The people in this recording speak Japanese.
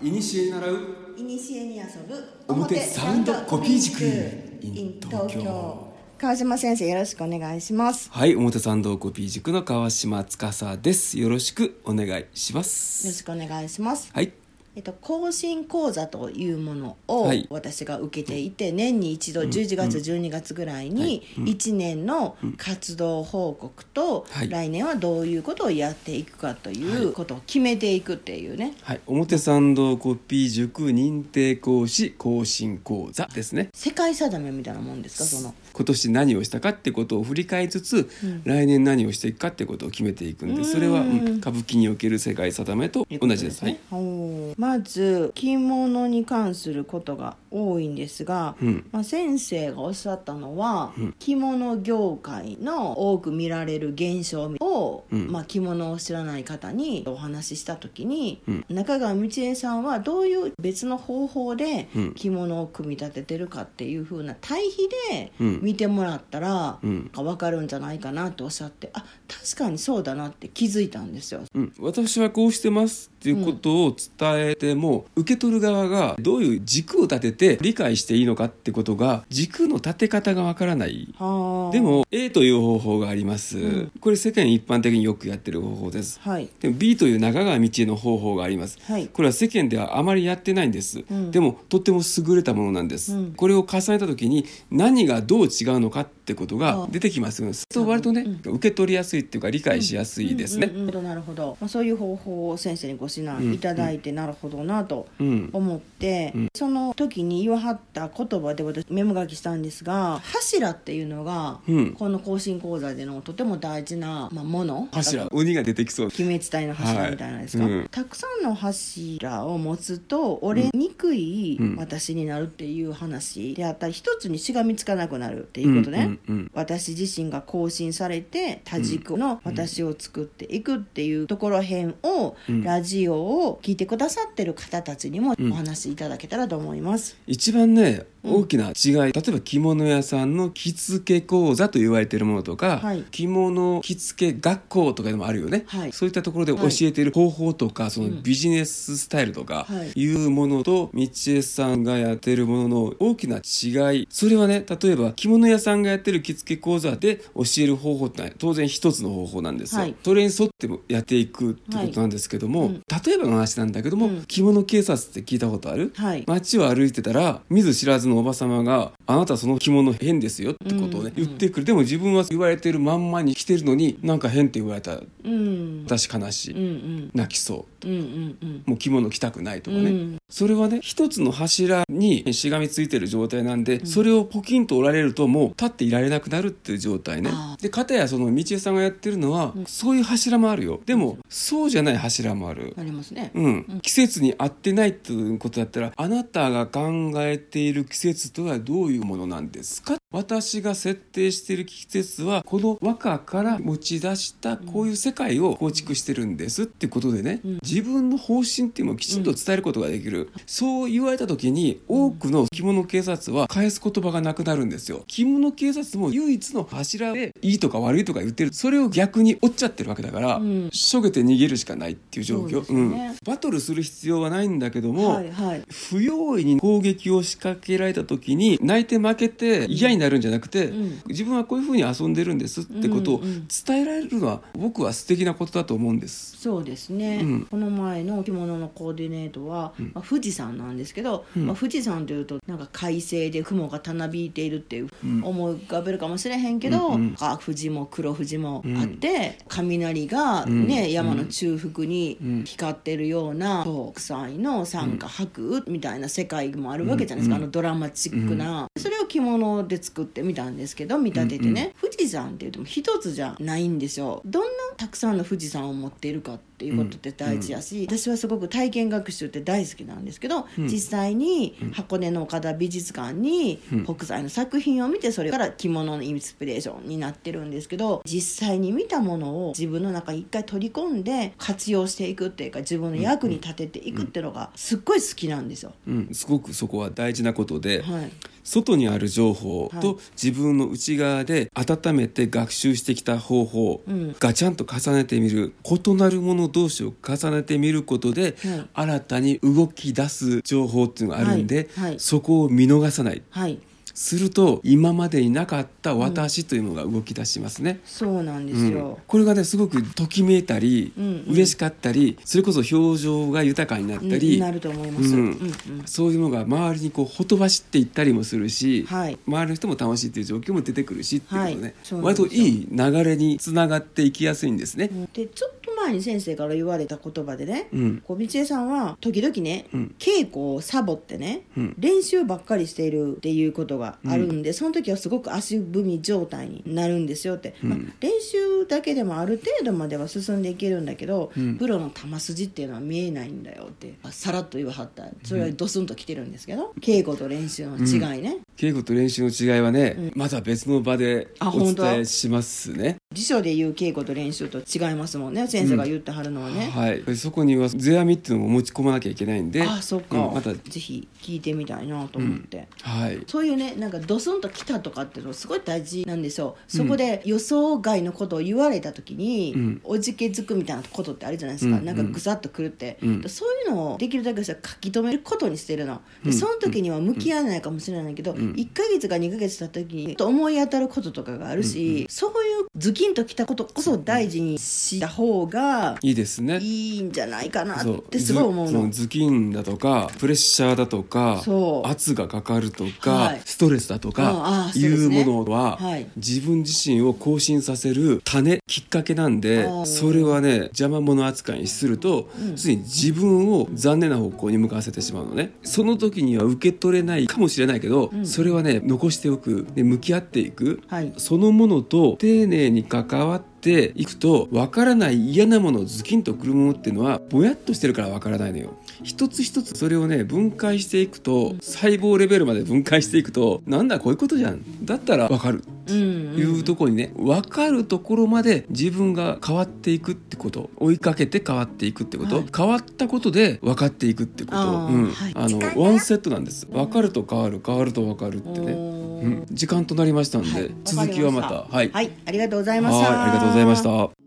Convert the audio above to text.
いにしえに習ういにしえに遊ぶ表サウンドコピー塾 in 東京。 川島先生、よろしくお願いします。 はい、表参道コピー塾の川島司です。よろしくお願いしまよろす。 しくお願いします。 はい、 更新講座というものをはい私が受けていて、年に一度11月、12月ぐらいに1年の活動報告と、 はい来年はどういうことをやっていくかということを決めていくっていうね、 はい、表参道コピー塾認定講師更新講座ですね。 世界定めみたいなもんですか。その今年何をしたかってことを振り返りつつ、来年何をしていくかってことを決めていくんで、それは、歌舞伎における世界定めと同じです。はい、 まず着物に関することが多いんですが、先生がおっしゃったのは、着物業界の多く見られる現象を、着物を知らない方にお話しした時に、中川道恵さんはどういう別の方法で着物を組み立ててるかっていう風な対比で見てもらったら、分かるんじゃないかなとおっしゃって、あ、確かにそうだなって気づいたんですよ。 私はこうしてますっていうことを伝えても、受け取る側がどういう軸を立てて理解していいのかってことが、軸の立て方がわからない。でも A という方法があります、これ世間一般的によくやってる方法です、でも B という中川道恵の方法があります、これは世間ではあまりやってないんです、でもとっても優れたものなんです、これを重ねた時に何がどう違うのかってことが出てきますよね。そう割とね、受け取りやすいっていうか理解しやすいですね。 なるほど、そういう方法を先生にご指南いただいて、なるほどなと思って、その時に言わはった言葉で私メモ書きしたんですが、柱っていうのが、この更新講座でのとても大事な、もの。 柱、鬼が出てきそう。 鬼滅隊の柱みたいなんですか、たくさんの柱を持つと折れにくい私になるっていう話であったり、一つにしがみつかなくなるっていうことね、私自身が更新されて多軸の私を作っていくっていうところへんを、ラジオを聞いてくださってる方たちにもお話しいただけたらと思います。 一番ね、大きな違い、例えば着物屋さんの着付け講座と言われているものとか、着物着付け学校とかでもあるよね、そういったところで教えている方法とか、そのビジネススタイルとかいうものと、道恵さんがやっているものの大きな違い、それはね、例えば着物屋さんがやってる着付け講座で教える方法って当然一つの方法なんですよ、それに沿ってもやっていくってことなんですけども、例えばの話なんだけども、着物警察って聞いたことある？街を歩いてたら見ず知らずのおばさまが、あなたその着物変ですよってことをね、言ってくる。でも自分は言われてるまんまに着てるのに、なんか変って言われたら、私悲しい、泣きそう、もう着物着たくないとかね、それはね、一つの柱にしがみついてる状態なんで、それをポキンと折られるともう立っていられなくなるっていう状態ね。で、かたやその道恵さんがやってるのは、そういう柱もあるよ。でもそうじゃない柱もある。 ありますね。 季節に合ってないっていうことだったら、あなたが考えている季節とはどういうものなんですか。私が設定している季節はこの和歌から持ち出したこういう世界を構築してるんですってことでね、自分の方針っていうのをきちんと伝えることができる、そう言われた時に多くの着物警察は返す言葉がなくなるんですよ。着物警察も唯一の柱でいいとか悪いとか言ってる、それを逆に追っちゃってるわけだから、しょげて逃げるしかないっていう状況、バトルする必要はないんだけども、不用意に攻撃を仕掛けられた時に泣いて負けて嫌になるんじゃなくて、自分はこういうふうに遊んでるんですってことを伝えられるのは、僕は素敵なことだと思うんです。 そうですね、この前の着物のコーディネートは、富士山なんですけど、富士山というとなんか快晴で雲がたなびいているっていう思い浮かべるかもしれへんけど、赤富士も黒富士もあって、雷がね、山の中腹に光ってるような北斎の山花白みたいな世界もあるわけじゃないですか、ドラマチックな、それを着物で作ってみたんですけど、見立ててね、富士山って言っても一つじゃないんですよ。どんなたくさんの富士山を持っているかっていうことって大事やし、私はすごく体験学習って大好きなんですけど、実際に箱根の岡田美術館に北斎の作品を見て、それから着物のインスピレーションになってるんですけど、実際に見たものを自分の中に一回取り込んで活用していくっていうか、自分の役に立てていくっていうのがすっごい好きなんですよ。 すごくそこは大事なことで、 外にある情報と自分の内側で温めて学習してきた方法がちゃんと重ねてみる、異なるもの同士を重ねてみることで、新たに動き出す情報っていうのがあるんで、そこを見逃さない、すると今までになかった私というのが動き出しますね、 そうなんですよ、 これがねすごくときめいたり、嬉しかったり、それこそ表情が豊かになったり、 なると思います、 そういうのが周りにこうほとばしっていったりもするし、周りの人も楽しいっていう状況も出てくるしっていうことね、割といい流れにつながっていきやすいんですね。 でちょっと前に先生から言われた言葉でね、こう道枝さんは時々ね、稽古をサボってね、練習ばっかりしているっていうことがあるんで、その時はすごく足踏み状態になるんですよって、練習だけでもある程度までは進んでいけるんだけど、プロの球筋っていうのは見えないんだよってさらっと言わはった。それはドスンときてるんですけど、稽古と練習の違いね、 稽古と練習の違いはね、また別の場でお伝えしますね。 辞書で言う稽古と練習と違いますもんね、先生が言ってはるのはね、 そこには世阿弥っていうのも持ち込まなきゃいけないんで、 そっか、またぜひ聞いてみたいなと思って、そういうね、なんかドスンときたとかっていうのすごい大事なんですよ。そこで予想外のことを言われた時に、おじけづくみたいなことってあるじゃないですか、なんかぐさっとくるって、そういうのをできるだけ書き留めることにしてるので、その時には向き合えないかもしれないけど、1ヶ月か2ヶ月経った時に思い当たることとかがあるし、そういうズキンときたことこそ大事にした方がいいですね、 いいんじゃないかなってすごい思うの。 ズキンだとかプレッシャーだとか圧がかかるとか、ストレスだとかいうものは、自分自身を更新させる種きっかけなんで、それはね邪魔者扱いにすると、ついに自分を残念な方向に向かわせてしまうのね。その時には受け取れないかもしれないけど、それはね残しておく、で向き合っていく、そのものと丁寧に関わっていくと、分からない嫌なもの、ズキンとくるものっていうのはぼやっとしてるから分からないのよ。一つ一つそれをね分解していくと、細胞レベルまで分解していくと、なんだこういうことじゃん、だったら分かるいうところにね、分かるところまで自分が変わっていくってこと、追いかけて変わっていくってこと、変わったことで分かっていくってこと、ワンセットなんです。分かると変わる、変わると分かるってね、時間となりましたんで、続きはまた。 ありがとうございました。 ありがとうございました。